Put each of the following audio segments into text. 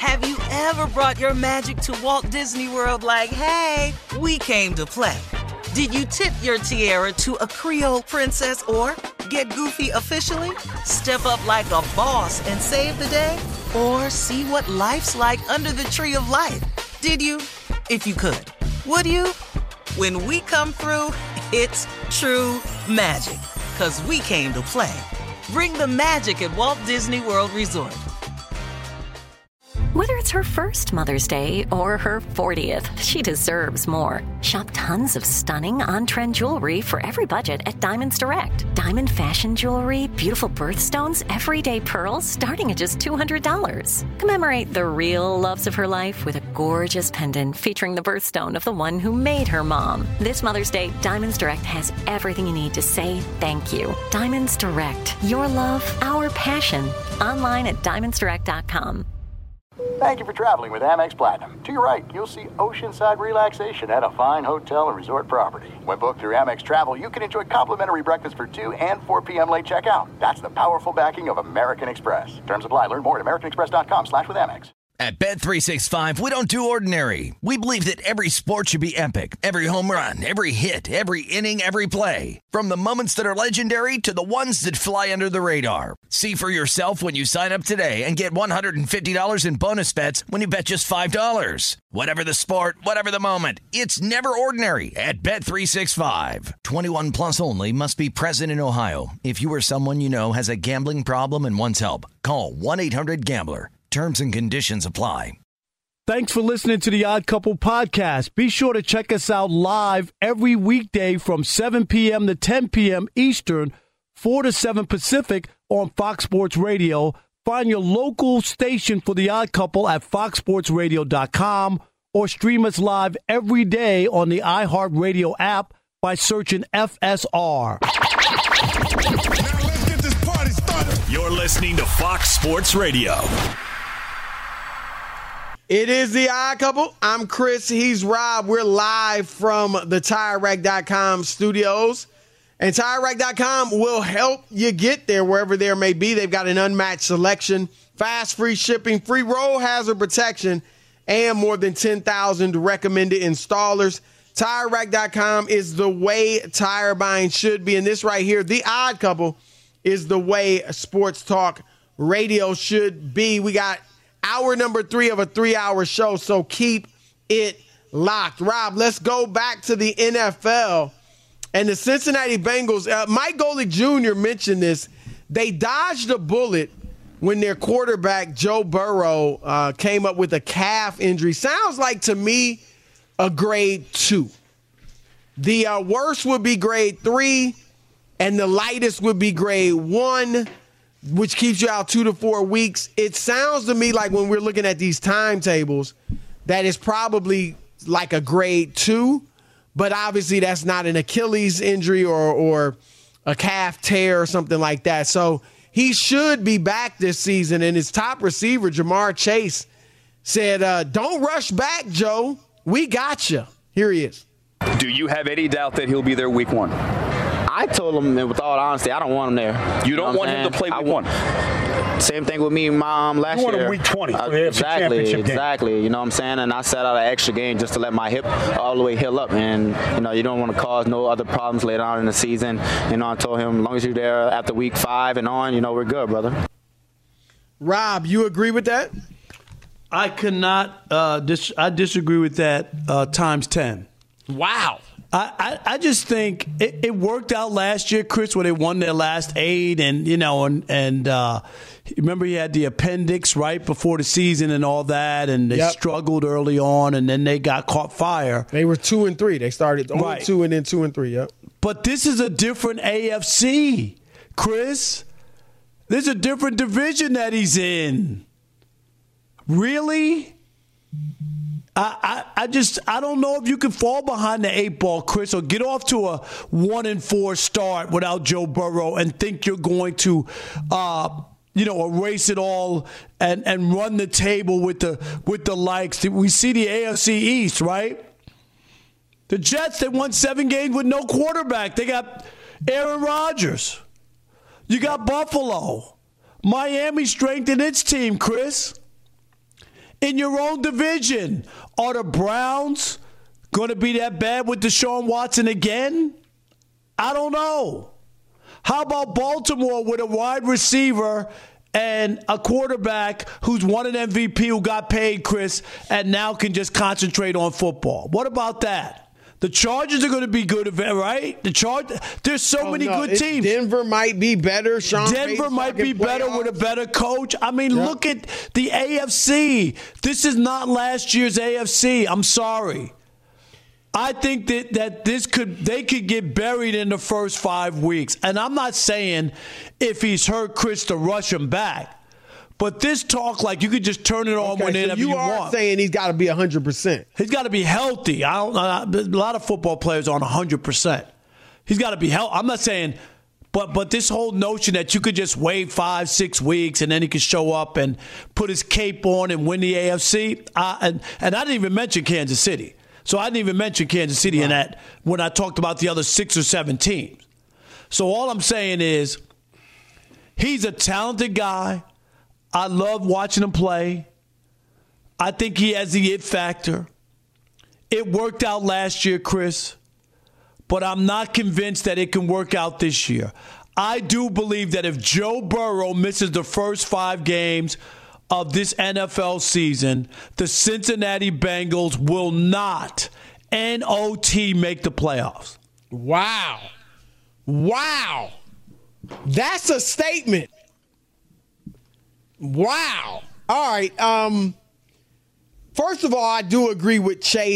Have you ever brought your magic to Walt Disney World like, hey, we came to play? Did you tip your tiara to a Creole princess or get goofy officially? Step up like a boss and save the day? Or see what life's like under the tree of life? Did you? If you could. Would you? When we come through, it's true magic. 'Cause we came to play. Bring the magic at Walt Disney World Resort. Whether it's her first Mother's Day or her 40th, she deserves more. Shop tons of stunning on-trend jewelry for every budget at Diamonds Direct. Diamond fashion jewelry, beautiful birthstones, everyday pearls starting at just $200. Commemorate the real loves of her life with a gorgeous pendant featuring the birthstone of the one who made her mom. This Mother's Day, Diamonds Direct has everything you need to say thank you. Diamonds Direct. Your love, our passion. Online at diamondsdirect.com. Thank you for traveling with Amex Platinum. To your right, you'll see oceanside relaxation at a fine hotel and resort property. When booked through Amex Travel, you can enjoy complimentary breakfast for 2 and 4 p.m. late checkout. That's the powerful backing of American Express. Terms apply. Learn more at americanexpress.com/withAmex. At Bet365, we don't do ordinary. We believe that every sport should be epic. Every home run, every hit, every inning, every play. From the moments that are legendary to the ones that fly under the radar. See for yourself when you sign up today and get $150 in bonus bets when you bet just $5. Whatever the sport, whatever the moment, it's never ordinary at Bet365. 21 plus only. Must be present in Ohio. If you or someone you know has a gambling problem and wants help, call 1-800-GAMBLER. Terms and conditions apply. Thanks for listening to the Odd Couple podcast. Be sure to check us out live every weekday from 7 p.m. to 10 p.m. Eastern, 4 to 7 Pacific on Fox Sports Radio. Find your local station for the Odd Couple at foxsportsradio.com or stream us live every day on the iHeartRadio app by searching FSR. Now let's get this party started. You're listening to Fox Sports Radio. It is the Odd Couple. I'm Chris. He's Rob. We're live from the TireRack.com studios. And TireRack.com will help you get there wherever there may be. They've got an unmatched selection, fast, free shipping, free roll hazard protection, and more than 10,000 recommended installers. TireRack.com is the way tire buying should be. And this right here, the Odd Couple, is the way sports talk radio should be. We got hour number 3 of a 3-hour show, so keep it locked. Rob, let's go back to the NFL and the Cincinnati Bengals. Mike Golick Jr. mentioned this. They dodged a bullet when their quarterback, Joe Burrow, came up with a calf injury. Sounds like to me a grade 2. The worst would be grade 3, and the lightest would be grade 1. Which keeps you out 2 to 4 weeks. It sounds to me like when we're looking at these timetables, that is probably like a grade 2, but obviously that's not an Achilles injury or a calf tear or something like that. So he should be back this season. And his top receiver, Jamar Chase, said, don't rush back, Joe. We got you. Here he is. Do you have any doubt that he'll be there week 1? I told him, with all honesty, I don't want him there. You don't want him to play week 1? Same thing with me and my last year. You want him week 20 for the AFC Championship game. Exactly. You know what I'm saying? And I set out an extra game just to let my hip all the way heal up. And, you don't want to cause no other problems later on in the season. I told him, as long as you're there after week 5 and on, we're good, brother. Rob, you agree with that? I cannot I disagree with that times 10. Wow. I just think it worked out last year, Chris, when they won their last 8, and remember he had the appendix right before the season and all that, and they struggled early on, and then they got caught fire. They were 2-3. They started 0-2 and then 2-3. Yep. But this is a different AFC, Chris. There's a different division that he's in. Really? I don't know if you can fall behind the 8 ball, Chris, or get off to a 1-4 start without Joe Burrow and think you're going to, erase it all and run the table with the likes. We see the AFC East, right? The Jets, they won 7 games with no quarterback. They got Aaron Rodgers. You got Buffalo. Miami strengthened its team, Chris. in your own division. Are the Browns going to be that bad with Deshaun Watson again? I don't know. How about Baltimore with a wide receiver and a quarterback who's won an MVP, who got paid, Chris, and now can just concentrate on football? What about that? The Chargers are going to be good, right? There's so many good teams. Denver might be better. Denver might be better with a better coach. I mean, look at the AFC. This is not last year's AFC. I'm sorry. I think that they could get buried in the first 5 weeks. And I'm not saying if he's hurt, Chris, to rush him back. But this talk, like, you could just turn it on whenever you want. You are saying he's got to be 100%. He's got to be healthy. A lot of football players aren't 100%. He's got to be healthy. I'm not saying, but this whole notion that you could just wait 5-6 weeks and then he could show up and put his cape on and win the AFC. And I didn't even mention Kansas City. So I didn't even mention Kansas City in that when I talked about the other 6 or 7 teams. So all I'm saying is he's a talented guy. I love watching him play. I think he has the it factor. It worked out last year, Chris, but I'm not convinced that it can work out this year. I do believe that if Joe Burrow misses the first 5 games of this NFL season, the Cincinnati Bengals will not, NOT, make the playoffs. Wow. That's a statement. Wow. All right. First of all, I do agree with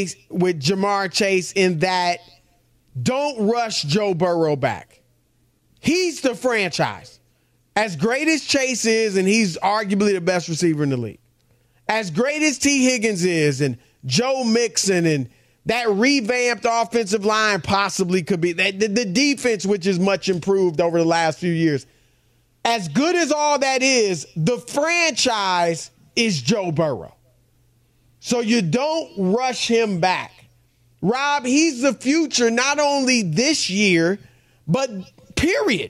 Jamar Chase in that don't rush Joe Burrow back. He's the franchise. As great as Chase is, and he's arguably the best receiver in the league, as great as T. Higgins is, and Joe Mixon, and that revamped offensive line possibly could be, the defense, which is much improved over the last few years, as good as all that is, the franchise is Joe Burrow. So you don't rush him back. Rob, he's the future not only this year, but period.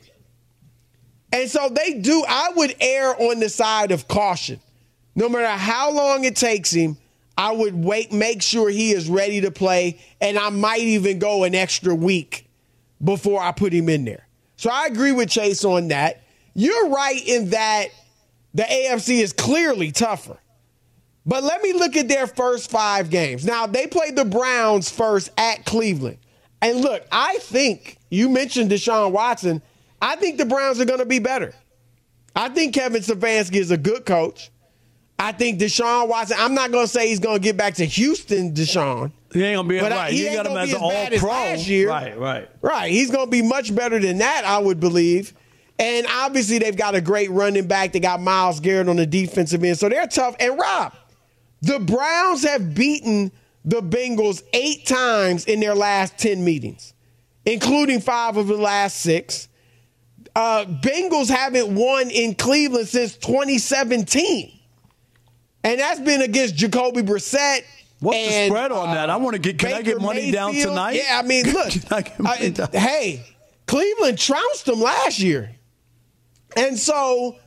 And so I would err on the side of caution. No matter how long it takes him, I would make sure he is ready to play, and I might even go an extra week before I put him in there. So I agree with Chase on that. You're right in that the AFC is clearly tougher. But let me look at their first 5 games. Now, they played the Browns first at Cleveland. And look, I think, you mentioned Deshaun Watson, I think the Browns are going to be better. I think Kevin Stefanski is a good coach. I think Deshaun Watson, I'm not going to say he's going to get back to Houston, Deshaun. He ain't going to be right. He got him as an all-pro last year. Right. He's going to be much better than that, I would believe. And obviously they've got a great running back. They got Myles Garrett on the defensive end. So they're tough. And Rob, the Browns have beaten the Bengals 8 times in their last 10 meetings, including 5 of the last 6. Bengals haven't won in Cleveland since 2017. And that's been against Jacoby Brissett. What's the spread on that? I want to get. Can I get money down tonight? Yeah, I mean, look. Hey, Cleveland trounced them last year. And so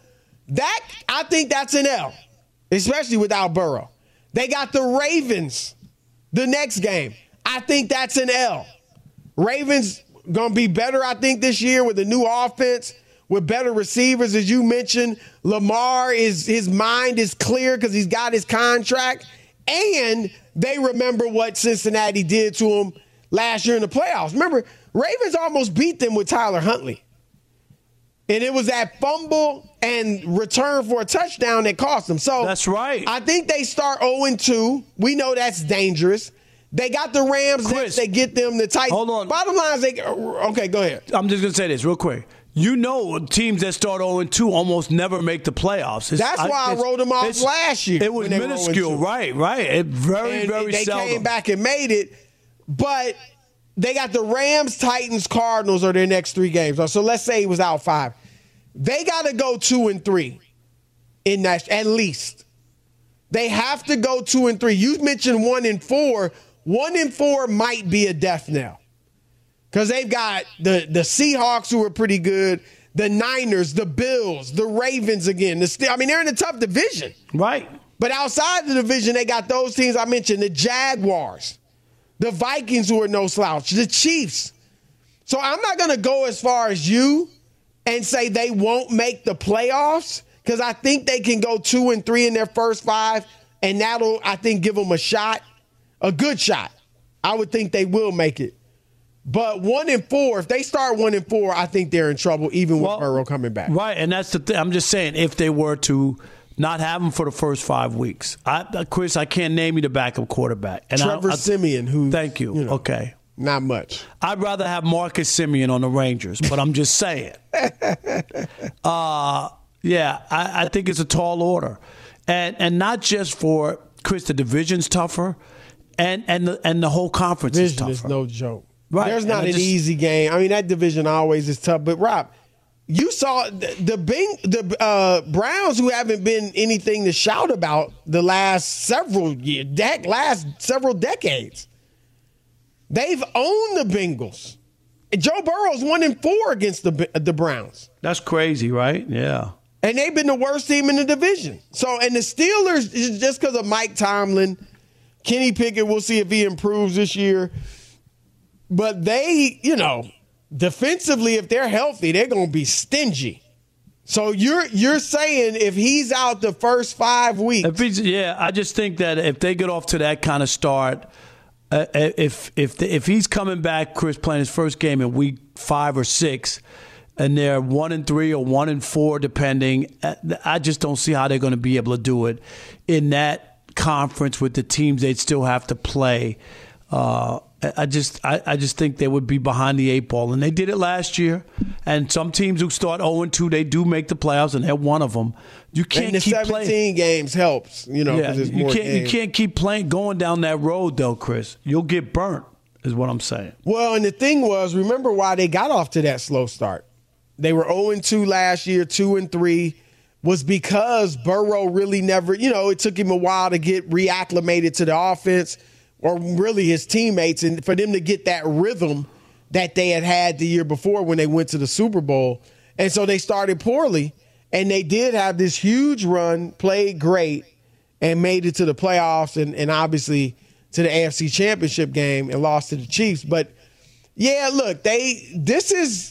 I think that's an L, especially without Burrow. They got the Ravens the next game. I think that's an L. Ravens going to be better, I think, this year with a new offense, with better receivers, as you mentioned. Lamar, his mind is clear because he's got his contract. And they remember what Cincinnati did to him last year in the playoffs. Remember, Ravens almost beat them with Tyler Huntley. And it was that fumble and return for a touchdown that cost them. So that's right. I think they start 0-2. We know that's dangerous. They got the Rams. Chris, they get them the Titans. Hold on. Bottom line is okay, go ahead. I'm just going to say this real quick. You know, teams that start 0-2 almost never make the playoffs. That's why I wrote them off last year. It was minuscule, right. It very seldom. They came back and made it, but they got the Rams, Titans, Cardinals are their next 3 games. So let's say he was out 5. They got to go 2-3 in that, at least. They have to go 2-3. You mentioned 1-4. 1-4 might be a death knell. Because they've got the Seahawks, who are pretty good, the Niners, the Bills, the Ravens again. They're in a tough division. Right. But outside the division, they got those teams I mentioned, the Jaguars, the Vikings, who are no slouch, the Chiefs. So I'm not going to go as far as you and say they won't make the playoffs, because I think they can go 2-3 in their first 5, and that'll, I think, give them a shot, a good shot. I would think they will make it. But 1-4, if they start 1-4, I think they're in trouble, even with Burrow coming back. Right, and that's the thing. I'm just saying, if they were to not have him for the first 5 weeks. Chris, I can't name you the backup quarterback. And Trevor Siemian, who. Thank you. Okay. Not much. I'd rather have Marcus Siemian on the Rangers, but I'm just saying. Yeah, I think it's a tall order. And not just for, Chris, the division's tougher, and the whole conference is tougher. Division is no joke. Right. There's not an easy game. I mean, that division always is tough. But, Rob, you saw the Browns, who haven't been anything to shout about the last several decades. They've owned the Bengals. Joe Burrow's 1-4 against the Browns. That's crazy, right? Yeah. And they've been the worst team in the division. So, and the Steelers, just because of Mike Tomlin, Kenny Pickett, we'll see if he improves this year. But they, defensively, if they're healthy, they're going to be stingy. So you're saying if he's out the first 5 weeks. I just think that if they get off to that kind of start, if he's coming back, Chris, playing his first game in week 5 or 6, and they're 1-3 or 1-4, depending, I just don't see how they're going to be able to do it in that conference with the teams they'd still have to play. I just think they would be behind the 8 ball, and they did it last year. And some teams who start 0-2, they do make the playoffs, and they're one of them. You can't keep playing. 17 games helps, because you can't keep going down that road, though, Chris. You'll get burnt, is what I'm saying. Well, and the thing was, remember why they got off to that slow start? They were 0-2 last year, 2-3, was because Burrow really never, it took him a while to get reacclimated to the offense, or really his teammates, and for them to get that rhythm that they had the year before when they went to the Super Bowl. And so they started poorly, and they did have this huge run, played great, and made it to the playoffs and obviously to the AFC Championship game and lost to the Chiefs. But, yeah, look, this is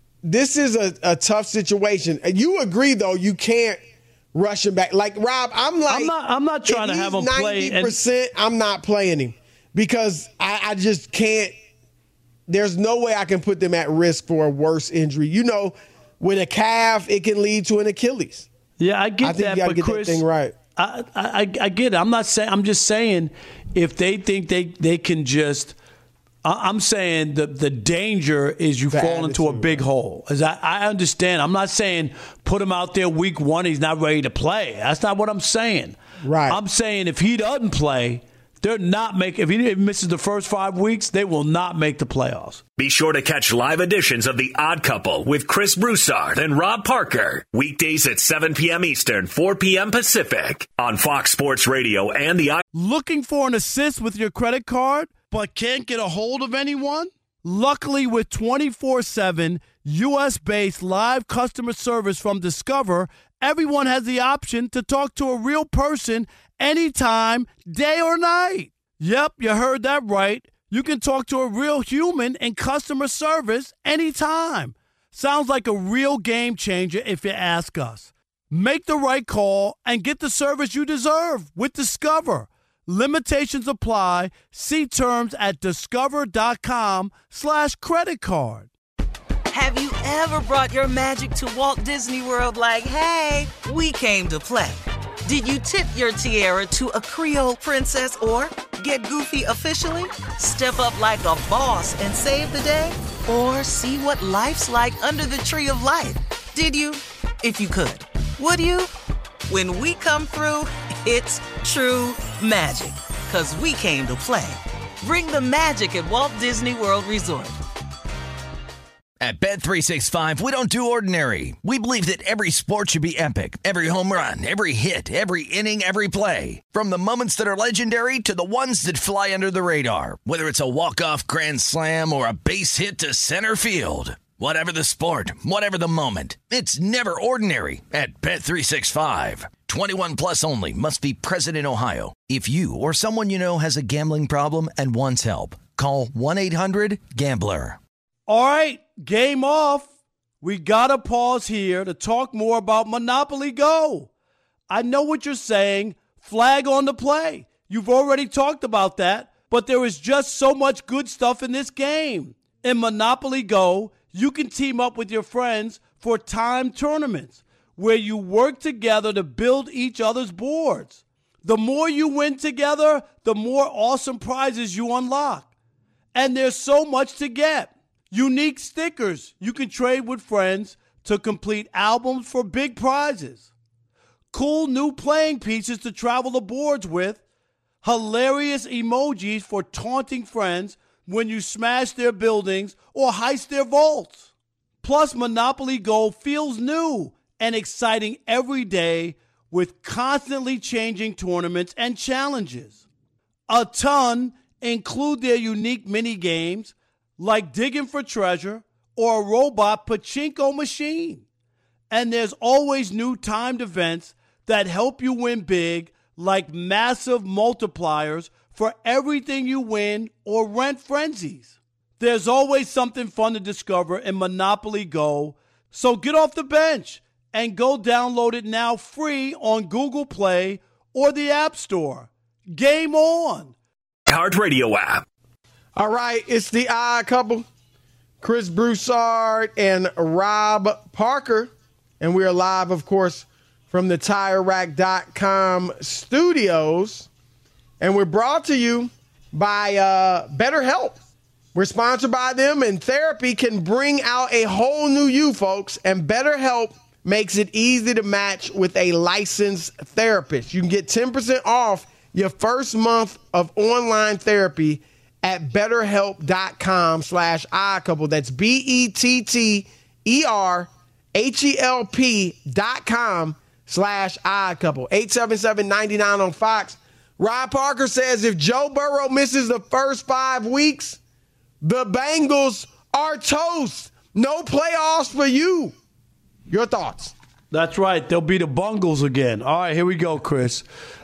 a tough situation. And you agree, though, you can't rush him back. Like, Rob, I'm not trying to have him play. 90%, I'm not playing him because I just can't. There's no way I can put them at risk for a worse injury. With a calf, it can lead to an Achilles. Yeah, I think you got to get Chris, that thing right. I get it. I'm just saying if they think they can just. I'm saying the danger is you fall into a big hole. As I understand, I'm not saying put him out there week 1, he's not ready to play. That's not what I'm saying. Right. I'm saying if he doesn't play, they're not making. If he misses the first 5 weeks, they will not make the playoffs. Be sure to catch live editions of The Odd Couple with Chris Broussard and Rob Parker. Weekdays at 7 p.m. Eastern, 4 p.m. Pacific on Fox Sports Radio and the Looking for an assist with your credit card, but can't get a hold of anyone? Luckily, with 24/7 U.S.-based live customer service from Discover, everyone has the option to talk to a real person anytime, day or night. Yep, you heard that right. You can talk to a real human in customer service anytime. Sounds like a real game changer if you ask us. Make the right call and get the service you deserve with Discover. Limitations apply. See terms at discover.com/creditcard. Have you ever brought your magic to Walt Disney World like, hey, we came to play? Did you tip your tiara to a Creole princess or get goofy officially? Step up like a boss and save the day? Or see what life's like under the tree of life? Did you? If you could. Would you? When we come through, it's true magic. 'Cause we came to play. Bring the magic at Walt Disney World Resort. At Bet365, we don't do ordinary. We believe that every sport should be epic. Every home run, every hit, every inning, every play. From the moments that are legendary to the ones that fly under the radar. Whether it's a walk-off grand slam or a base hit to center field. Whatever the sport, whatever the moment, it's never ordinary at Bet365. 21 plus only. Must be present in Ohio. If you or someone you know has a gambling problem and wants help, call 1-800-GAMBLER. All right, game off. We got to pause here to talk more about Monopoly Go. I know what you're saying. Flag on the play. You've already talked about that, but there is just so much good stuff in this game. In Monopoly Go, you can team up with your friends for timed tournaments where you work together to build each other's boards. The more you win together, the more awesome prizes you unlock. And there's so much to get. Unique stickers you can trade with friends to complete albums for big prizes. Cool new playing pieces to travel the boards with. Hilarious emojis for taunting friends when you smash their buildings or heist their vaults. Plus, Monopoly Go feels new and exciting every day with constantly changing tournaments and challenges. A ton include their unique mini games like digging for treasure or a robot pachinko machine. And there's always new timed events that help you win big, like massive multipliers for everything you win or rent frenzies. There's always something fun to discover in Monopoly Go, so get off the bench and go download it now free on Google Play or the App Store. Game on! Heart Radio app. All right, it's the Odd Couple, Chris Broussard and Rob Parker, and we are live, of course, from the TireRack.com studios. And we're brought to you by BetterHelp. We're sponsored by them, and therapy can bring out a whole new you, folks. And BetterHelp makes it easy to match with a licensed therapist. You can get 10% off your first month of online therapy at BetterHelp.com/oddcouple. That's BetterHelp.com/oddcouple. 877-99 on Fox. Rob Parker says if Joe Burrow misses the first 5 weeks, the Bengals are toast. No playoffs for you. Your thoughts? That's right. They'll be the Bungles again. All right, here we go, Chris.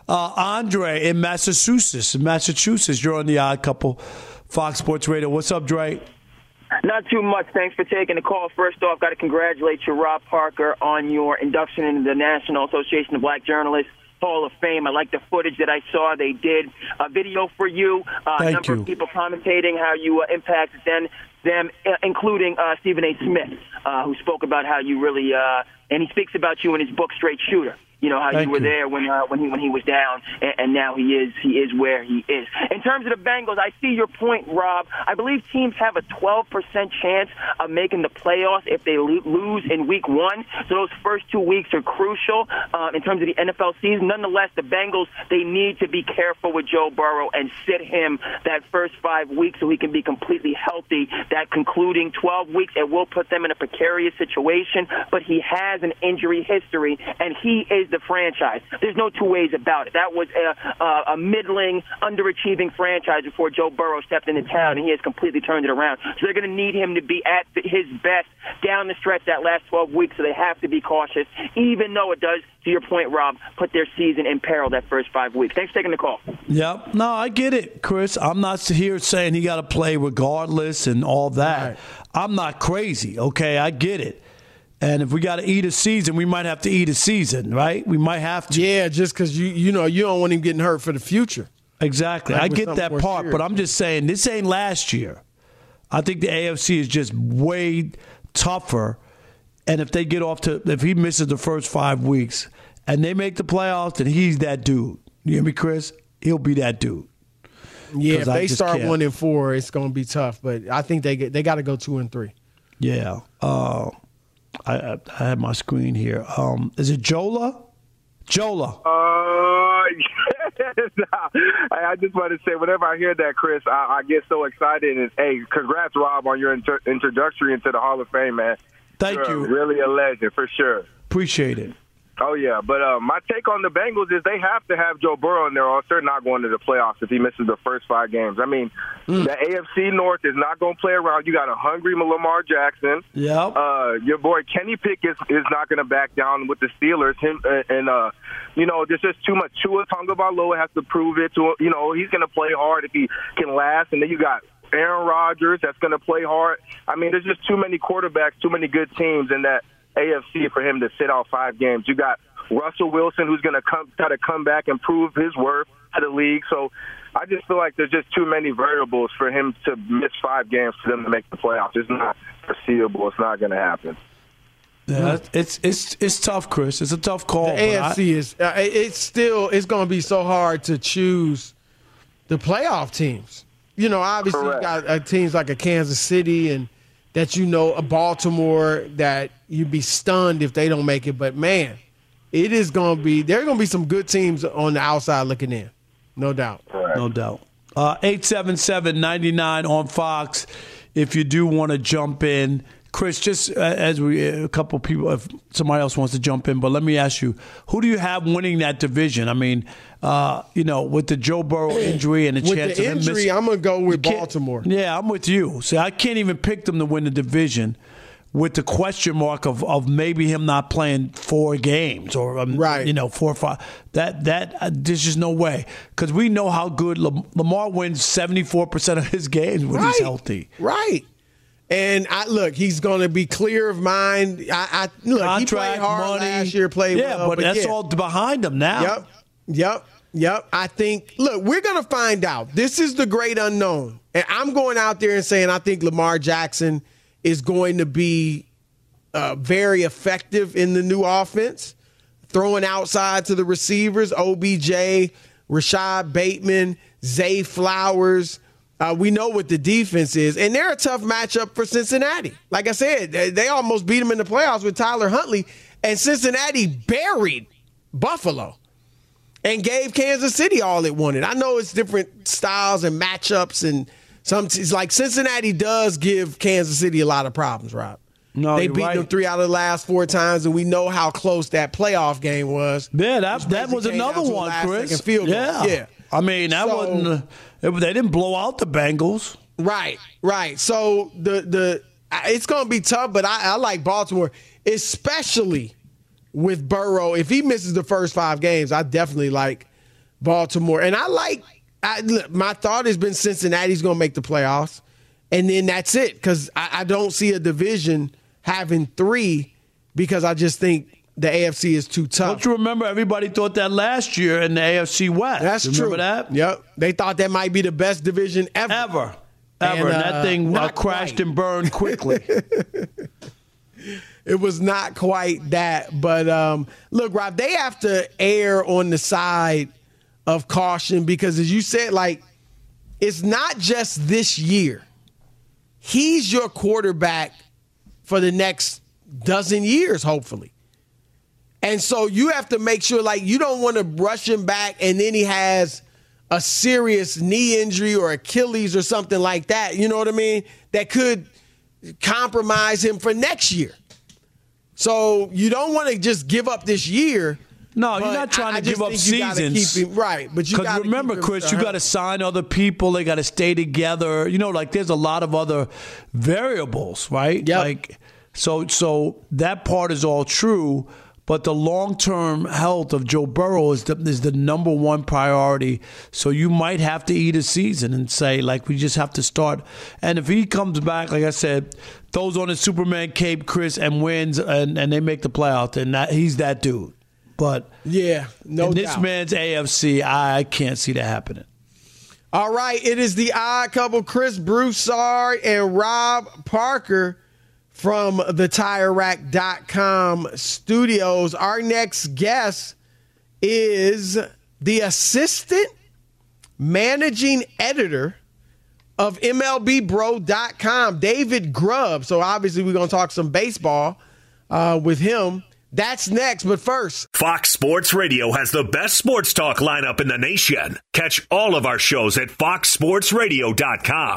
Andre in Massachusetts. You're on the Odd Couple, Fox Sports Radio. What's up, Dre? Not too much. Thanks for taking the call. First off, got to congratulate you, Rob Parker, on your induction into the National Association of Black Journalists Hall of Fame. I like the footage that I saw. They did a video for you. A number of people commentating how you impacted them, including Stephen A. Smith, who spoke about how you really, and he speaks about you in his book, Straight Shooter. You know, how you were there when he was down, and now he is where he is. In terms of the Bengals, I see your point, Rob. I believe teams have a 12% chance of making the playoffs if they lose in week 1. So those first 2 weeks are crucial in terms of the NFL season. Nonetheless, the Bengals, they need to be careful with Joe Burrow and sit him that first 5 weeks so he can be completely healthy. That concluding 12 weeks, it will put them in a precarious situation, but he has an injury history, and he is the franchise. There's no two ways about it. That was a middling, underachieving franchise before Joe Burrow stepped into town, and he has completely turned it around. So they're going to need him to be at his best down the stretch that last 12 weeks, so they have to be cautious, even though it does, to your point, Rob, put their season in peril that first 5 weeks. Thanks for taking the call. Yep. No, I get it, Chris. I'm not here saying he got to play regardless and all that. Right. I'm not crazy, okay? I get it. And if we got to eat a season, we might have to eat a season, right? We might have to. Yeah, just because you don't want him getting hurt for the future. Exactly. I get that part, serious. But I'm just saying this ain't last year. I think the AFC is just way tougher. And if he misses the first 5 weeks and they make the playoffs, then he's that dude. You hear me, Chris? He'll be that dude. Yeah, if they start 1-4, it's going to be tough. But I think they got to go 2-3. Yeah. I have my screen here. Is it Jola? Jola. I just want to say, whenever I hear that, Chris, I get so excited. And hey, congrats, Rob, on your introductory into the Hall of Fame, man. Thank you. Really a legend, for sure. Appreciate it. Oh, yeah. But my take on the Bengals is they have to have Joe Burrow in there or else they're not going to the playoffs if he misses the first 5 games. I mean, the AFC North is not going to play around. You got a hungry Lamar Jackson. Yep. Your boy Kenny Pickett is not going to back down with the Steelers. There's just too much. Tua Tagovailoa has to prove it. He's going to play hard if he can last. And then you got Aaron Rodgers that's going to play hard. I mean, there's just too many quarterbacks, too many good teams in that AFC for him to sit out 5 games. You got Russell Wilson who's going to try to come back and prove his worth to the league. So I just feel like there's just too many variables for him to miss 5 games for them to make the playoffs. It's not foreseeable. It's not going to happen. Yeah, it's tough, Chris. It's a tough call. The AFC it's going to be so hard to choose the playoff teams. Obviously you got teams like a Kansas City and that a Baltimore that you'd be stunned if they don't make it. But, man, there are going to be some good teams on the outside looking in. No doubt. No doubt. 877-99 on Fox if you do want to jump in. Chris, just as a couple people, if somebody else wants to jump in, but let me ask you, who do you have winning that division? I mean, with the Joe Burrow injury and the chance of him missing. With the injury, I'm going to go with Baltimore. Yeah, I'm with you. See, I can't even pick them to win the division with the question mark of maybe him not playing 4 games or 4 or 5. There's just no way because we know how good Lamar wins 74% of his games when he's healthy. Right. And he's going to be clear of mind. He played hard last year, played well. Yeah, but that's all behind him now. Yep. I think, we're going to find out. This is the great unknown. And I'm going out there and saying I think Lamar Jackson is going to be very effective in the new offense, throwing outside to the receivers, OBJ, Rashad Bateman, Zay Flowers. We know what the defense is, and they're a tough matchup for Cincinnati. Like I said, they almost beat them in the playoffs with Tyler Huntley, and Cincinnati buried Buffalo and gave Kansas City all it wanted. I know it's different styles and matchups, and it's like Cincinnati does give Kansas City a lot of problems, Rob. No, they beat them 3 out of the last 4 times, and we know how close that playoff game was. Yeah, that was another one, Chris. Yeah. I mean, wasn't. They didn't blow out the Bengals. Right. So it's going to be tough, but I like Baltimore, especially with Burrow. If he misses the first 5 games, I definitely like Baltimore. And my thought has been Cincinnati's going to make the playoffs, and then that's it because I don't see a division having 3 because I just think the AFC is too tough. Don't you remember everybody thought that last year in the AFC West? That's true. Remember that? Yep. They thought that might be the best division ever. And that thing crashed and burned quickly. It was not quite that. But, look, Rob, they have to err on the side of caution because, as you said, it's not just this year. He's your quarterback for the next dozen years, hopefully. And so you have to make sure, you don't want to rush him back and then he has a serious knee injury or Achilles or something like that, you know what I mean, that could compromise him for next year. So you don't want to just give up this year. No, you're not trying to give up seasons. Right, but you got to remember, Chris, you got to sign other people. They got to stay together. There's a lot of other variables, right? Yep. So that part is all true. But the long-term health of Joe Burrow is the number one priority. So you might have to eat a season and say, we just have to start. And if he comes back, like I said, throws on his Superman cape, Chris, and wins, and they make the playoff, then he's that dude. But yeah, no doubt. This man's AFC, I can't see that happening. All right, it is the odd couple, Chris Broussard and Rob Parker from the TireRack.com studios. Our next guest is the assistant managing editor of MLBBro.com, David Grubb. So obviously we're going to talk some baseball with him. That's next, but first, Fox Sports Radio has the best sports talk lineup in the nation. Catch all of our shows at foxsportsradio.com.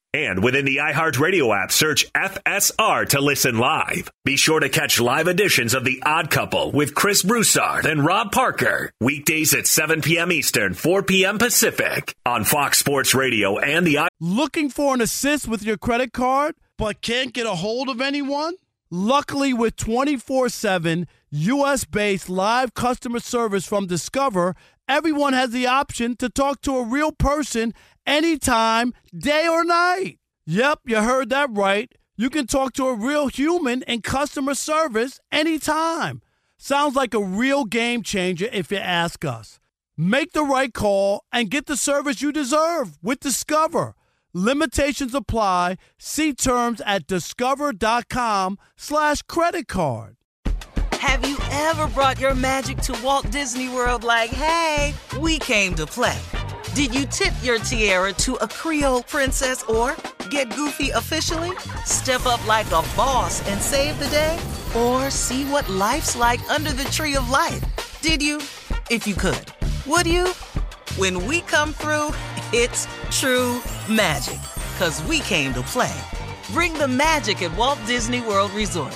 And within the iHeartRadio app, search FSR to listen live. Be sure to catch live editions of The Odd Couple with Chris Broussard and Rob Parker. Weekdays at 7 p.m. Eastern, 4 p.m. Pacific on Fox Sports Radio and the Looking for an assist with your credit card, but can't get a hold of anyone? Luckily, with 24/7 U.S.-based live customer service from Discover, everyone has the option to talk to a real person anytime, day or night. Yep, you heard that right. You can talk to a real human in customer service anytime. Sounds like a real game changer if you ask us. Make the right call and get the service you deserve with Discover. Limitations apply. See terms at discover.com/credit card. Have you ever brought your magic to Walt Disney World like, hey, we came to play? Did you tip your tiara to a Creole princess or get goofy officially? Step up like a boss and save the day? Or see what life's like under the tree of life? Did you? If you could. Would you? When we come through, it's true magic. 'Cause we came to play. Bring the magic at Walt Disney World Resort.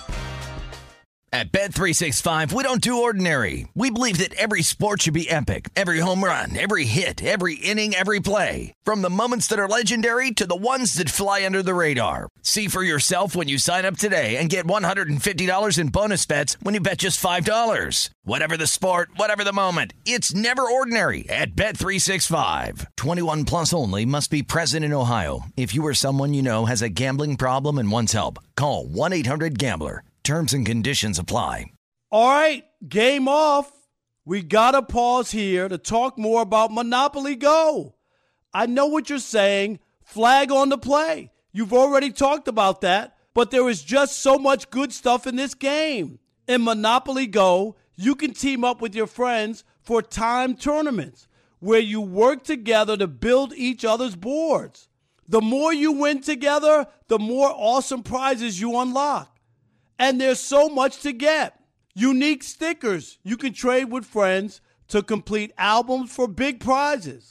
At Bet365, we don't do ordinary. We believe that every sport should be epic. Every home run, every hit, every inning, every play. From the moments that are legendary to the ones that fly under the radar. See for yourself when you sign up today and get $150 in bonus bets when you bet just $5. Whatever the sport, whatever the moment, it's never ordinary at Bet365. 21 plus only. Must be present in Ohio. If you or someone you know has a gambling problem and wants help, call 1-800-GAMBLER. Terms and conditions apply. All right, game off. We got to pause here to talk more about Monopoly Go. I know what you're saying. Flag on the play. You've already talked about that, but there is just so much good stuff in this game. In Monopoly Go, you can team up with your friends for timed tournaments where you work together to build each other's boards. The more you win together, the more awesome prizes you unlock. And there's so much to get. Unique stickers you can trade with friends to complete albums for big prizes.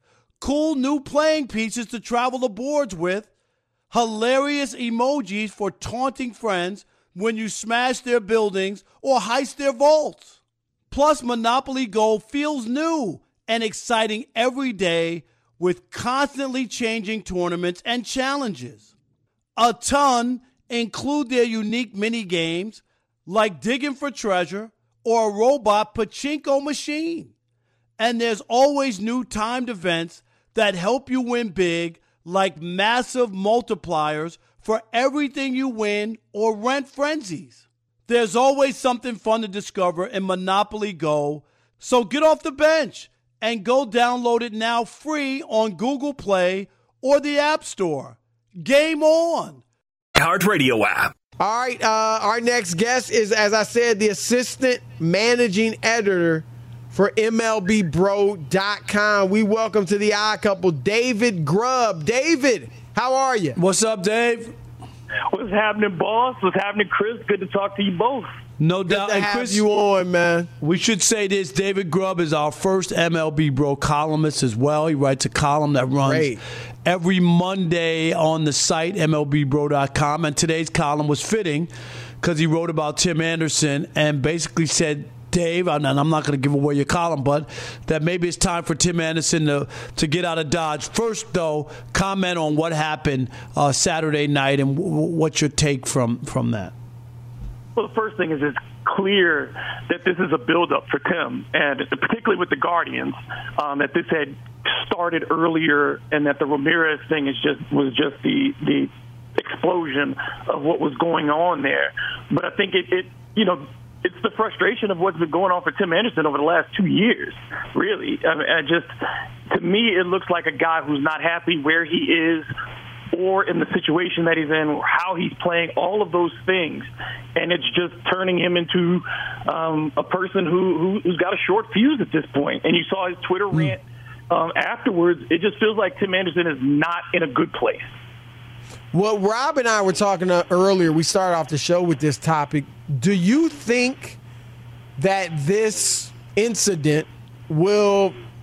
Cool new playing pieces to travel the boards with. Hilarious emojis for taunting friends when you smash their buildings or heist their vaults. Plus, Monopoly Go feels new and exciting every day with constantly changing tournaments and challenges. A ton include their unique mini games like digging for treasure or a robot pachinko machine. And there's always new timed events that help you win big, like massive multipliers for everything you win or rent frenzies. There's always something fun to discover in Monopoly Go, so get off the bench and go download it now free on Google Play or the App Store. Game on! Heart Radio app. All right, our next guest is, as I said, the assistant managing editor for MLBBro.com. We welcome to the Odd Couple, David Grubb. David, how are you? What's up, Dave? What's happening, boss? What's happening, Chris? Good to talk to you both. No doubt. Good to have Chris, you on, man. We should say this. David Grubb is our first MLB Bro columnist as well. He writes a column that runs every Monday on the site, MLBBro.com. And today's column was fitting because he wrote about Tim Anderson and basically said, Dave, and I'm not going to give away your column, but that maybe it's time for Tim Anderson to get out of Dodge. First, though, comment on what happened Saturday night and what's your take from that? Well, the first thing is it's clear that this is a buildup for Tim, and particularly with the Guardians, that this had started earlier, and that the Ramirez thing was just the explosion of what was going on there. But I think it's the frustration of what's been going on for Tim Anderson over the last 2 years, really. I mean, to me, it looks like a guy who's not happy where he is or in the situation that he's in, or how he's playing, all of those things. And it's just turning him into a person who's got a short fuse at this point. And you saw his Twitter rant afterwards. It just feels like Tim Anderson is not in a good place. Well, Rob and I were talking earlier. We started off the show with this topic. Do you think that this incident will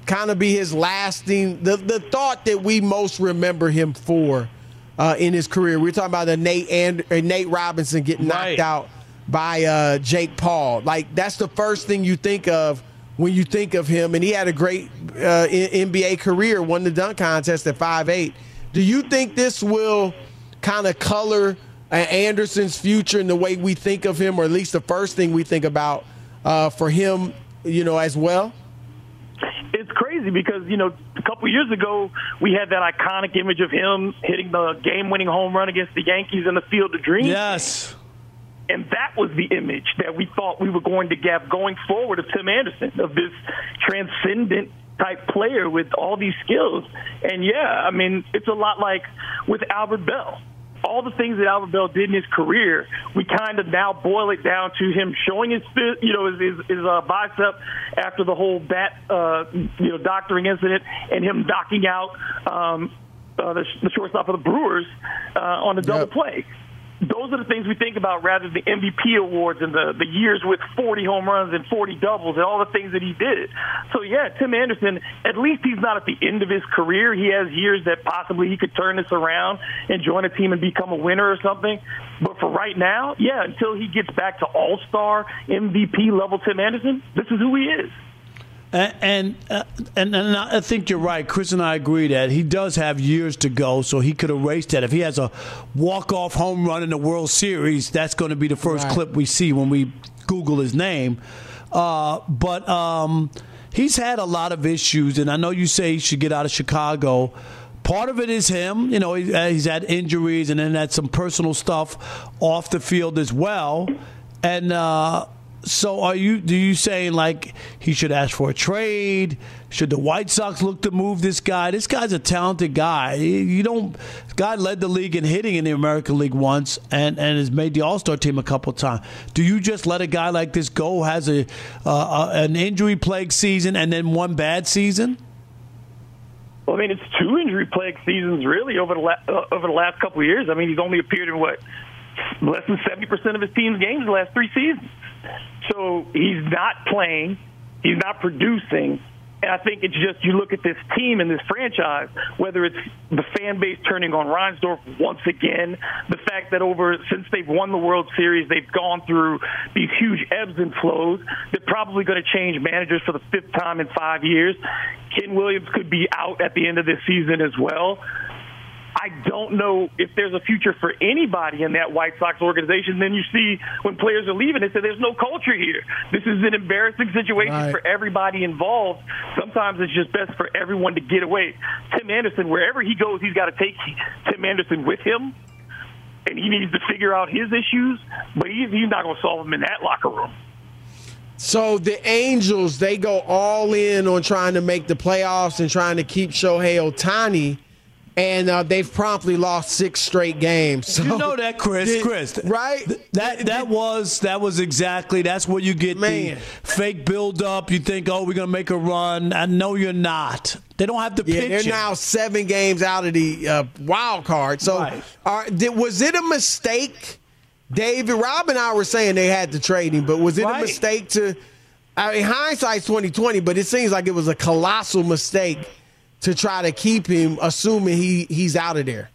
kind of be his lasting, the thought that we most remember him for in his career? We're talking about Nate Robinson getting knocked out by Jake Paul. Like, that's the first thing you think of when you think of him. And he had a great NBA career, won the dunk contest at 5'8". Do you think this will kind of color Anderson's future in the way we think of him, or at least the first thing we think about for him, as well? It's crazy because, a couple years ago, we had that iconic image of him hitting the game-winning home run against the Yankees in the Field of Dreams. Yes. And that was the image that we thought we were going to get going forward of Tim Anderson, of this transcendent type player with all these skills. And, it's a lot like with Albert Bell. All the things that Albert Bell did in his career, we kind of now boil it down to him showing his bicep after the whole bat, doctoring incident, and him knocking out the shortstop of the Brewers on the double play. Those are the things we think about rather than the MVP awards and the years with 40 home runs and 40 doubles and all the things that he did. So, Tim Anderson, at least he's not at the end of his career. He has years that possibly he could turn this around and join a team and become a winner or something. But for right now, until he gets back to all-star MVP level Tim Anderson, this is who he is. And I think you're right. Chris and I agree that he does have years to go, so he could erase that. If he has a walk-off home run in the World Series, that's going to be the first clip we see when we Google his name. But he's had a lot of issues, and I know you say he should get out of Chicago. Part of it is him. He's had injuries and then had some personal stuff off the field as well. And so do you saying like he should ask for a trade? Should the White Sox look to move this guy? This guy's a talented guy. Guy led the league in hitting in the American League once and has made the All-Star team a couple of times. Do you just let a guy like this go, has an injury-plagued season and then one bad season? Well, it's 2 injury-plagued seasons really over the last couple of years. He's only appeared in less than 70% of his team's games the last 3 seasons. So he's not playing, he's not producing, and I think it's just you look at this team and this franchise, whether it's the fan base turning on Reinsdorf once again, the fact that since they've won the World Series, they've gone through these huge ebbs and flows. They're probably going to change managers for the 5th time in 5 years. Ken Williams could be out at the end of this season as well. I don't know if there's a future for anybody in that White Sox organization. Then you see when players are leaving, they say there's no culture here. This is an embarrassing situation for everybody involved. Sometimes it's just best for everyone to get away. Tim Anderson, wherever he goes, he's got to take Tim Anderson with him, and he needs to figure out his issues, but he's not going to solve them in that locker room. So the Angels, they go all in on trying to make the playoffs and trying to keep Shohei Ohtani. And they've promptly lost 6 straight games. So, you know that, Chris. Right? That was exactly. That's where you get the fake build-up. You think, we're going to make a run. I know you're not. They don't have the pitching. They're now 7 games out of the wild card. So was it a mistake? David, Rob and I were saying they had to trade him, but was it a mistake to – hindsight's 20/20, but it seems like it was a colossal mistake to try to keep him, assuming he's out of there?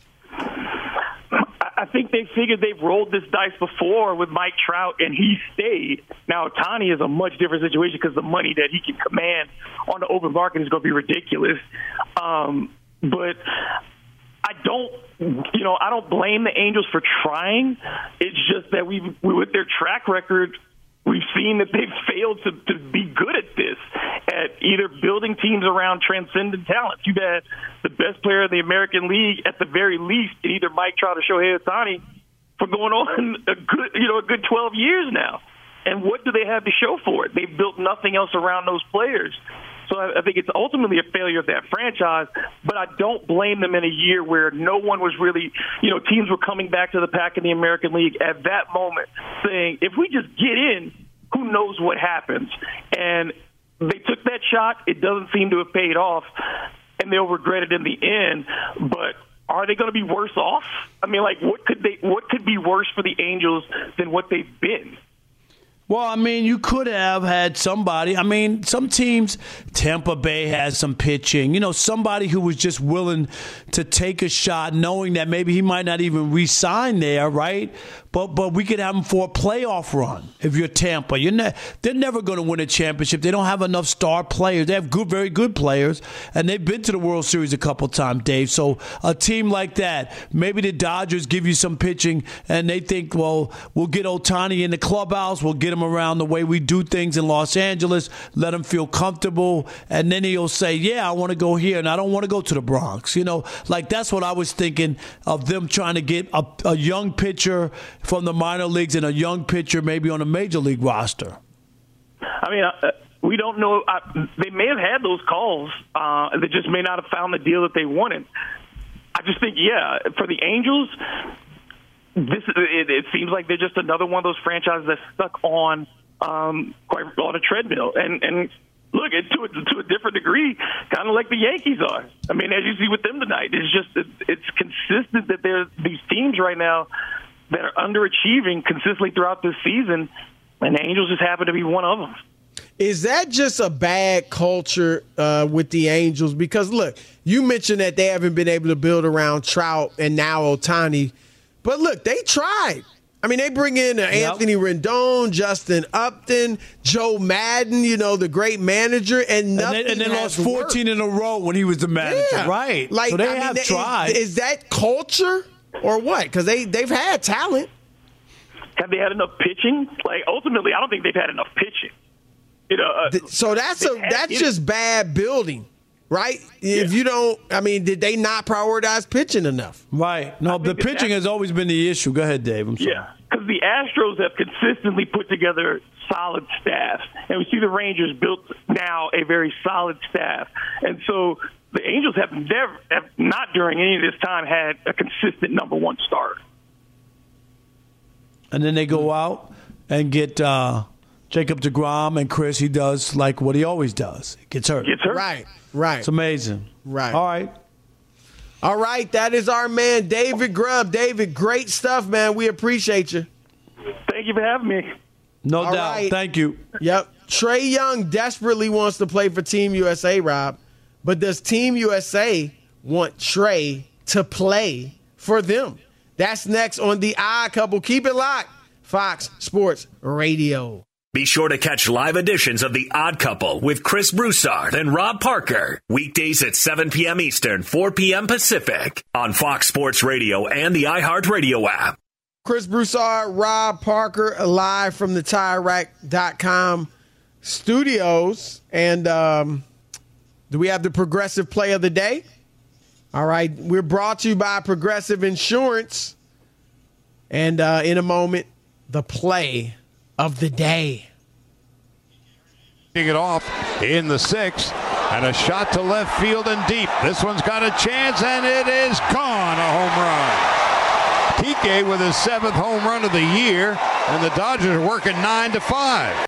I think they figured they've rolled this dice before with Mike Trout, and he stayed. Now, Ohtani is a much different situation because the money that he can command on the open market is going to be ridiculous. But I don't blame the Angels for trying. It's just that with their track record, we've seen that they've failed to be good at this, at either building teams around transcendent talent. You've had the best player in the American League, at the very least, in either Mike Trout or Shohei Ohtani, for going on a good 12 years now. And what do they have to show for it? They've built nothing else around those players. So I think it's ultimately a failure of that franchise, but I don't blame them in a year where no one was really, teams were coming back to the pack in the American League at that moment saying, if we just get in, who knows what happens? And they took that shot. It doesn't seem to have paid off, and they'll regret it in the end. But are they going to be worse off? What could be worse for the Angels than what they've been? Well, I mean, you could have had somebody. I mean, some teams, Tampa Bay has some pitching. Somebody who was just willing to take a shot, knowing that maybe he might not even re-sign there, right? But we could have him for a playoff run. If you're Tampa, they're never going to win a championship. They don't have enough star players. They have very good players, and they've been to the World Series a couple times, Dave. So a team like that, maybe the Dodgers give you some pitching, and they think, well, we'll get Ohtani in the clubhouse. We'll get him around the way we do things in Los Angeles, let him feel comfortable, and then he'll say, yeah, I want to go here, and I don't want to go to the Bronx. That's what I was thinking of them trying to get a young pitcher from the minor leagues and a young pitcher maybe on a major league roster. I mean, we don't know. They may have had those calls. They just may not have found the deal that they wanted. I just think, for the Angels, it seems like they're just another one of those franchises that's stuck on a treadmill. And look, to a different degree, kind of like the Yankees are. I mean, as you see with them tonight, it's consistent that there's these teams right now that are underachieving consistently throughout this season, and the Angels just happen to be one of them. Is that just a bad culture with the Angels? Because, look, you mentioned that they haven't been able to build around Trout and now Ohtani. But, look, they tried. I mean, they bring in Anthony Rendon, Justin Upton, Joe Madden, the great manager, and nothing and they lost 14 in a row when he was the manager, right? So they have tried. Is that culture or what? Because they've had talent. Have they had enough pitching? Ultimately, I don't think they've had enough pitching. So that's just bad building, right? Yeah. If you don't, did they not prioritize pitching enough? Right. No, the pitching has always been the issue. Go ahead, Dave. I'm sorry. Yeah, because the Astros have consistently put together solid staffs, and we see the Rangers built now a very solid staff, and so the Angels have not during any of this time had a consistent number one starter. And then they go out and get Jacob deGrom, and Chris, he does like what he always does. He gets hurt. Right. It's amazing. Right. All right. That is our man, David Grubb. David, great stuff, man. We appreciate you. Thank you for having me. No doubt. Right. Thank you. Yep. Trae Young desperately wants to play for Team USA, Rob. But does Team USA want Trae to play for them? That's next on The Odd Couple. Keep it locked. Fox Sports Radio. Be sure to catch live editions of The Odd Couple with Chris Broussard and Rob Parker. Weekdays at 7 p.m. Eastern, 4 p.m. Pacific on Fox Sports Radio and the iHeartRadio app. Chris Broussard, Rob Parker, live from the TireRack.com studios. And do we have the Progressive Play of the Day? All right. We're brought to you by Progressive Insurance. And in a moment, the play of the day. Kicking it off in the sixth, and a shot to left field and deep. This one's got a chance, and it is gone. A home run. Kike with his 7th home run of the year, and the Dodgers are working 9-5.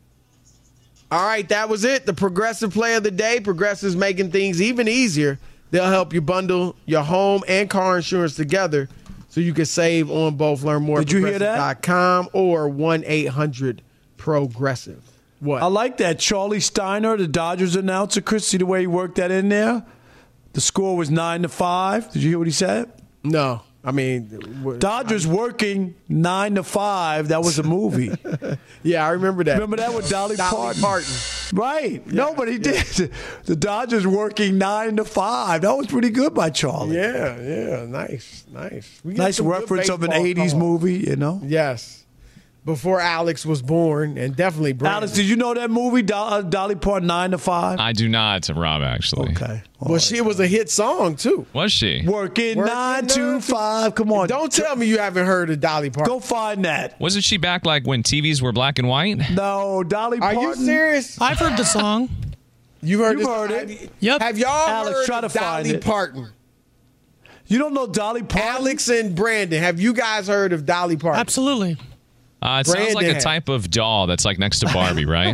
All right, that was it. The Progressive Play of the Day. Progressive's making things even easier. They'll help you bundle your home and car insurance together so you can save on both. Learn more at Progressive.com or 1-800-PROGRESSIVE. What? I like that. Charlie Steiner, the Dodgers announcer. Chris, see the way he worked that in there? The score was 9-5. Did you hear what he said? No. Dodgers working 9-5. That was a movie. Yeah, I remember that. Remember that with Dolly Parton? Right. Yeah, no, but he did. The Dodgers working 9-5. That was pretty good by Charlie. Yeah. Nice. Nice reference of an 80s movie, Yes. Before Alex was born, and definitely Brandon. Alex, did you know that movie, Dolly Parton, 9-5? I do not, Rob, actually. Okay. Well, she was a hit song, too. Was she? Working 9-5. Come on. Don't tell me you haven't heard of Dolly Parton. Go find that. Wasn't she back like when TVs were black and white? No, Dolly Parton. Are you serious? I've heard the song. You've heard it? Yep. Have y'all Alex, heard of Dolly Parton? You don't know Dolly Parton? Alex and Brandon, have you guys heard of Dolly Parton? Absolutely. It sounds like a type of doll that's like next to Barbie, right?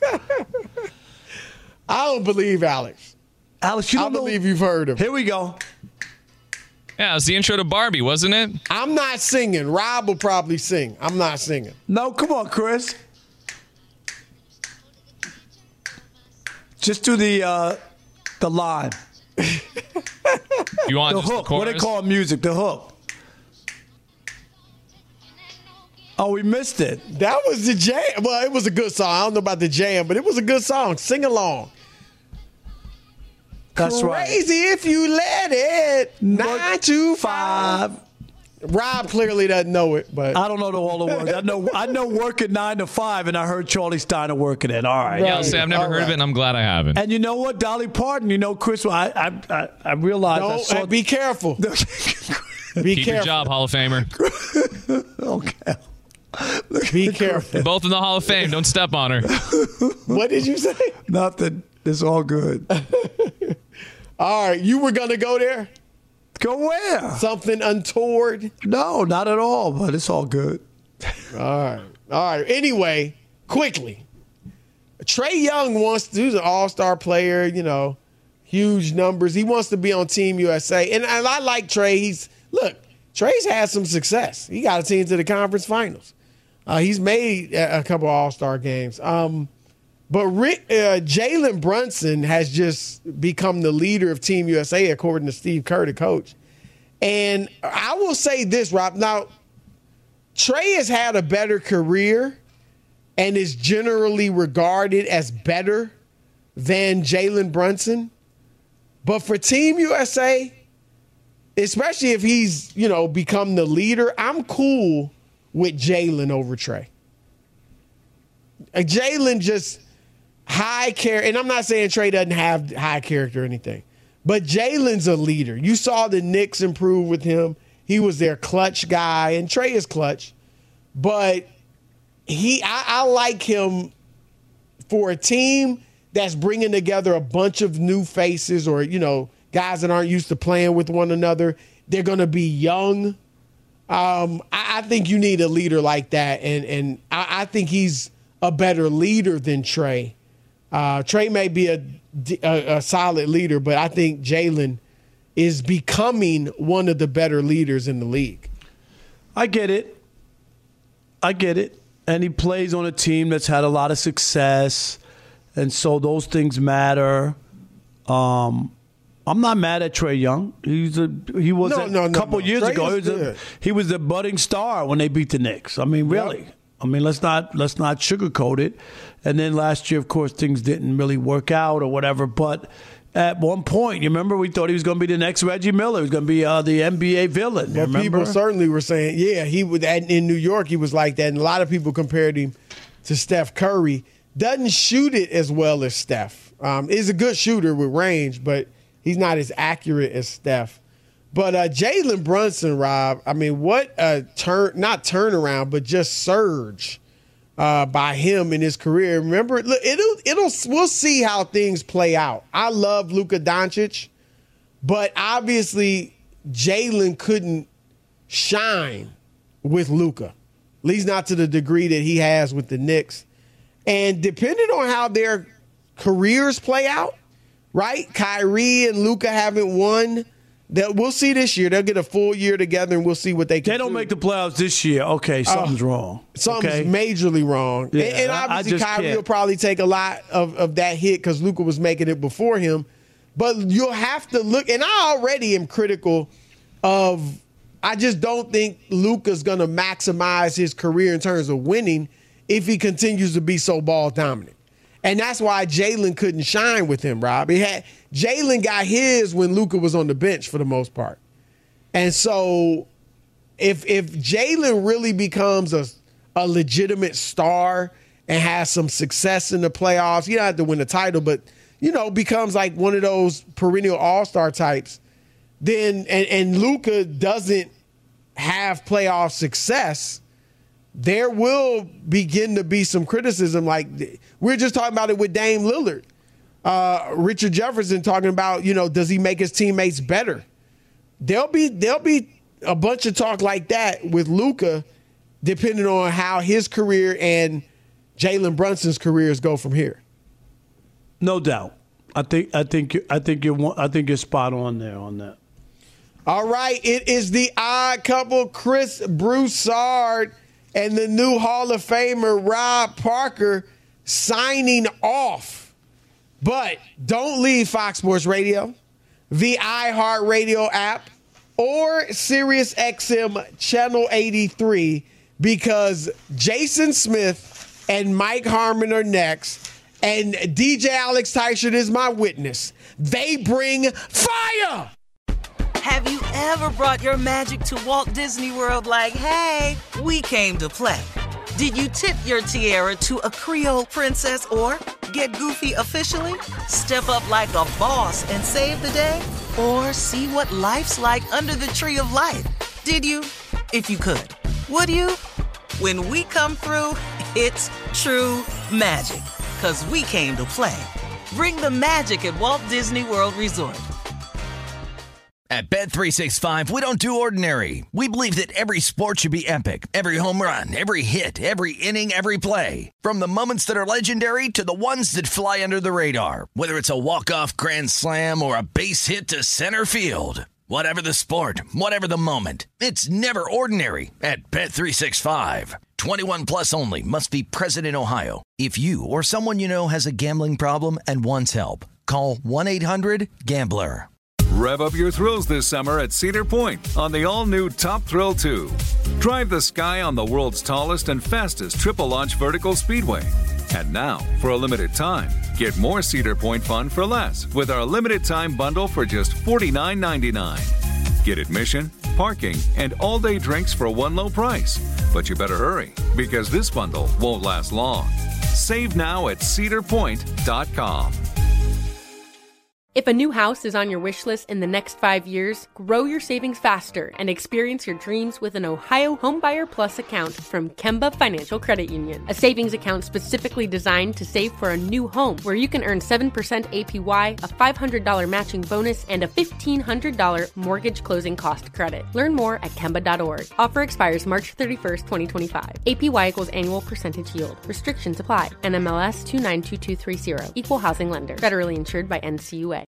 I don't believe Alex. Alex, you don't believe you've heard of him. Here we go. Yeah, it was the intro to Barbie, wasn't it? I'm not singing. Rob will probably sing. I'm not singing. No, come on, Chris. Just do the line. You want the hook? What they call music? The hook. Oh, we missed it. That was the jam. Well, it was a good song. I don't know about the jam, but it was a good song. Sing along. That's right. Crazy if you let it. 925. Rob clearly doesn't know it, but I don't know all the words. I know work at 9 to 5, and I heard Charlie Steiner working it. All right. Yeah, I'll say I've never heard of it, and I'm glad I haven't. And you know what, Dolly Parton? You know, Chris, I realized. Be careful. Keep your job, Hall of Famer. Okay. Be careful. Both in the Hall of Fame. Don't step on her. What did you say? Nothing. It's all good. All right. You were going to go there? Go where? Something untoward? No, not at all, but it's all good. All right. Anyway, quickly. Trae Young he's an all-star player, huge numbers. He wants to be on Team USA. And I like Trae. Trae's had some success. He got a team to the conference finals. He's made a couple all-star games. But Jalen Brunson has just become the leader of Team USA, according to Steve Kerr, the coach. And I will say this, Rob. Now, Trae has had a better career and is generally regarded as better than Jalen Brunson. But for Team USA, especially if he's, become the leader, I'm cool with Jalen over Trae. Jalen just high character, and I'm not saying Trae doesn't have high character or anything, but Jalen's a leader. You saw the Knicks improve with him. He was their clutch guy, and Trae is clutch. But I like him for a team that's bringing together a bunch of new faces or, guys that aren't used to playing with one another. They're going to be young. I think you need a leader like that, and I think he's a better leader than Trae. Trae may be a solid leader, but I think Jalen is becoming one of the better leaders in the league. I get it. And he plays on a team that's had a lot of success, and so those things matter. I'm not mad at Trae Young. He was a couple years ago. He was the budding star when they beat the Knicks. I mean, really. Yep. I mean, let's not sugarcoat it. And then last year, of course, things didn't really work out or whatever. But at one point, you remember, we thought he was going to be the next Reggie Miller. He was going to be the NBA villain. Well, people certainly were saying, he would. In New York, he was like that. And a lot of people compared him to Steph Curry. Doesn't shoot it as well as Steph. Is a good shooter with range, but he's not as accurate as Steph. But Jalen Brunson, Rob, I mean, what a not turnaround, but just surge by him in his career. Remember, look, we'll see how things play out. I love Luka Doncic, but obviously Jalen couldn't shine with Luka, at least not to the degree that he has with the Knicks. And depending on how their careers play out, right? Kyrie and Luka haven't won. We'll see this year. They'll get a full year together, and we'll see what they can do. They don't make the playoffs this year. Okay, something's wrong. Something's majorly wrong. Yeah, and obviously Kyrie will probably take a lot of that hit because Luka was making it before him. But you'll have to look, and I already am critical of – I just don't think Luka's going to maximize his career in terms of winning if he continues to be so ball dominant. And that's why Jalen couldn't shine with him, Rob. Jalen got his when Luka was on the bench for the most part. And so if Jalen really becomes a legitimate star and has some success in the playoffs, you don't have to win the title, but, becomes like one of those perennial all-star types, then and Luka doesn't have playoff success, there will begin to be some criticism. Like we're just talking about it with Dame Lillard. Richard Jefferson talking about, does he make his teammates better? There'll be a bunch of talk like that with Luka, depending on how his career and Jalen Brunson's careers go from here. No doubt. I think you're spot on there on that. All right, it is the odd couple, Chris Broussard and the new Hall of Famer Rob Parker signing off But don't leave Fox Sports Radio, the iHeartRadio app, or SiriusXM Channel 83, because Jason Smith and Mike Harmon are next, and DJ Alex Teichert is my witness. They bring fire! Have you ever brought your magic to Walt Disney World like, hey, we came to play? Did you tip your tiara to a Creole princess or get goofy officially? Step up like a boss and save the day? Or see what life's like under the tree of life? Did you? If you could. Would you? When we come through, it's true magic. 'Cause we came to play. Bring the magic at Walt Disney World Resort. At Bet365, we don't do ordinary. We believe that every sport should be epic. Every home run, every hit, every inning, every play. From the moments that are legendary to the ones that fly under the radar. Whether it's a walk-off grand slam or a base hit to center field. Whatever the sport, whatever the moment. It's never ordinary at Bet365. 21 plus only. Must be present in Ohio. If you or someone you know has a gambling problem and wants help, call 1-800-GAMBLER. Rev up your thrills this summer at Cedar Point on the all-new Top Thrill 2. Drive the sky on the world's tallest and fastest triple-launch vertical speedway. And now, for a limited time, get more Cedar Point fun for less with our limited-time bundle for just $49.99. Get admission, parking, and all-day drinks for one low price. But you better hurry, because this bundle won't last long. Save now at cedarpoint.com. If a new house is on your wish list in the next 5 years, grow your savings faster and experience your dreams with an Ohio Homebuyer Plus account from Kemba Financial Credit Union. A savings account specifically designed to save for a new home, where you can earn 7% APY, a $500 matching bonus, and a $1,500 mortgage closing cost credit. Learn more at Kemba.org. Offer expires March 31st, 2025. APY equals annual percentage yield. Restrictions apply. NMLS 292230. Equal housing lender. Federally insured by NCUA.